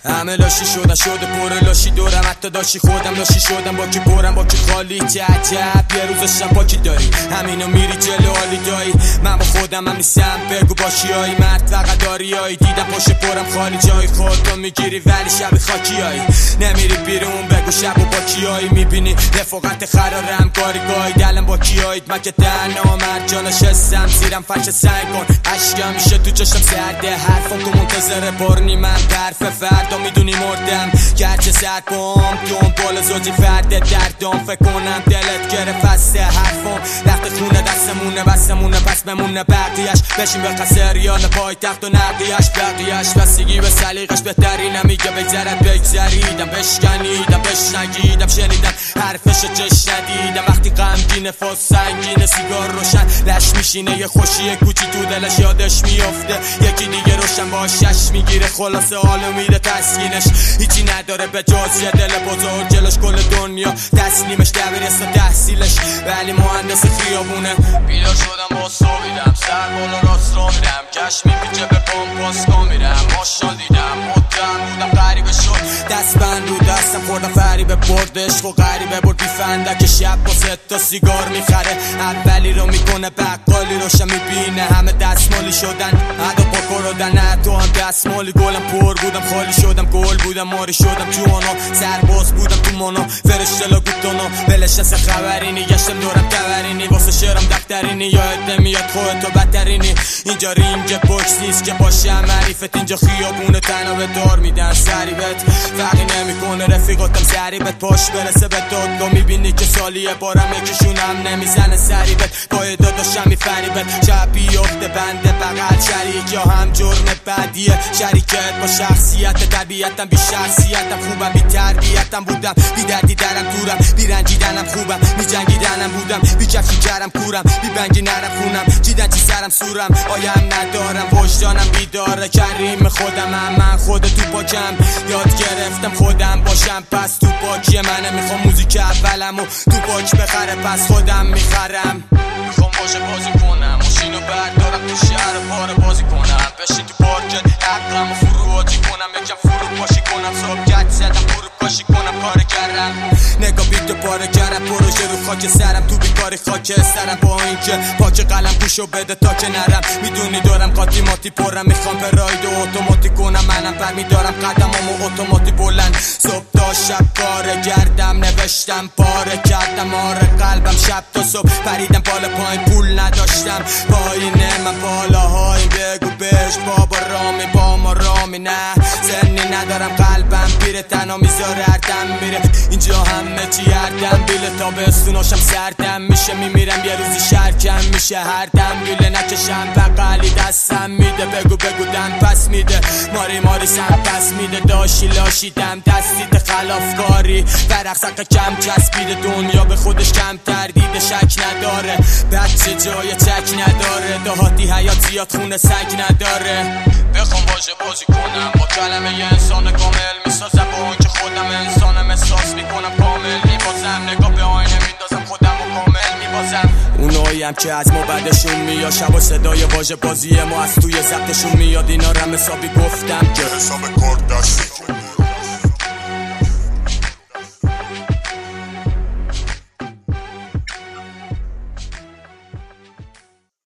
همه لاشی شده پر لاشی دورم، حتی داشی خودم لاشی شدم، با کی برم با کی خالی. عجب یه روزشم با کی داری، همینو میری جلو عالی دایی. من با خودم هم نیستم، بگو با کیایی، مرد فقط داریایی. دیدم پاش پرم خالی جای خودتو میگیری ولی شب خاکیایی. نمیری بیرون بگو شب و با کیایی، میبینی رفاقت خرارم گاری گای. دلم با کیایید من که تنها مرد جا نشستم، زیرم فرش سنگ کن عشقم میشه تو چشم سرده. حرفم تو منتظر برنی من برف فردا میدونی مردم، گرچه سر بام دنبال زوجی فرده دردام. فکر کنم دلت گرفت از حرفم، لخت خونه دستمونه بسمونه پس بمونه بقیهش. بشین به قصر ریال پای تخت و نقیهش، بقیهش بستگی به سلیقش بهتری نمیگه بگذرد بگذریدم. بشکنیدم بشنگیدم شنیدم حرفشو چش ندیدم. وقتی غمگینه فاس سنگینه سیگار روشن لش میشینه، یه خوشی کوچی تو دلش یادش میفته، یکی دیگه روشن با شش میگیره. خلاصه حالو میده تسکینش هیچی نداره به جز یه دل بزرگ، جلوش کل دنیا تسلیمش. دبیرستان تحصیلش ولی مهندس خیابونه. بیدار شدم با صبحیدم سر بالا راست را میرم، کش میپیچه به پامپاس کا میرم. ماشال دیدم مدرم بودم غریبه شد، دست بند رو دستم خوردم فریبه برد. عشق و غریبه برد بیفنده که شب با 3 تا سیگار میخره. اولی رو میکنه بقالی روشن میبینه، همه دستمالی شدن عدا پاکردن. نه تو هم دستمالی گلم پر بودم خالی شدم، گل بودم ماری شدم جوانا. سرباز بودم تو مانا فرشته لاگوتانا، بلش دست خبرینی گشتم دورم تورینی. واسه شعرم دفترینی یاد نمیاد خودتو بدترینی. اینجا رینگ بوکس نیست که باشم معریفت، اینجا خیابونه تنها به دار میدن سریبت. فرقی نمیکنه رفیقاتم سریبت پاش برسه به دادگاه. میبینی که سالیه بارم یکیشونم نمیزنه سریبت، پای داداشم میفریبت. شب بیفته بنده بغل شریک یا هم جرم بعدیه شریکت با شخصیت. طبیعتم بی شخصیتم خوبم بی تربیتم بودم، بی دردی درم دورم، بی رنجیدنم خوبم، بی جنگیدنم بودم، بی کفشی کرم کورم، بی بنگی نرم خونم، چیدن چی سرم سورم. آیم ندارم وجدانم بیداره، کریم خودمم من خود تو پاکم. یاد گرفتم خودم باشم پس تو پاکی منه. میخوام موزیک اولم و تو پاک بخره پس خودم میخرم. میخوام باشه بازی کنم ماشینو بردارم تو شهر پاره بازی کنم، بشین تو پارکت عقلمو فرو آجی کنم، یکم فرو پاشی کنم، صبح گت زدم فرو کاشی کنم. کار کردم نگاه بیتو پاره کردم، پروژه رو خاک سرم تو بیکاری خاک سرم. با اینکه پاک قلم گوشو بده تا که نرم، میدونی دارم قاطی ماتی پرم. میخوام به راید و اتوماتیک کنم، منم برمیدارم قدمامو اتوماتیک بلند. صبح تا شب کار گردم نوشتم پاره کردم آره قلبم شب تا صبح پریدم بالا پایین پول نداشتم پایینه من بالاهایی. بگو بهش بابا رامی با ما رامی نه زنی ندارم قلبم پیره تنها میذاره هردم میره. اینجا همه چی هردم بیله تابستوناشم سردم میشه، میمیرم یه روزی شرکم میشه هر دم بیله نکشم بقلی دستم میده. بگو دم پس میده ماری ماری سم پس میده. داشی لاشیدم دستیت خلافکاری برقصق کم چسبیده. دنیا به خودش کم تردیده شک نداره، بچه جای چک نداره. دهاتی حیاتیات خونه سگ نداره. بخوام واژه بازی کنم با کلمه یه انسان کامل میسازم، با اون که خودم انسانم احساس میکنم کامل میبازم. نگاه به آینه میندازم خودم و کامل میبازم. اوناییم که از ما بعدشون میاد، شب و صدای واژه بازی ما از توی ضبطشون میاد. اینا رم حسابی گفتم که حساب کار دستی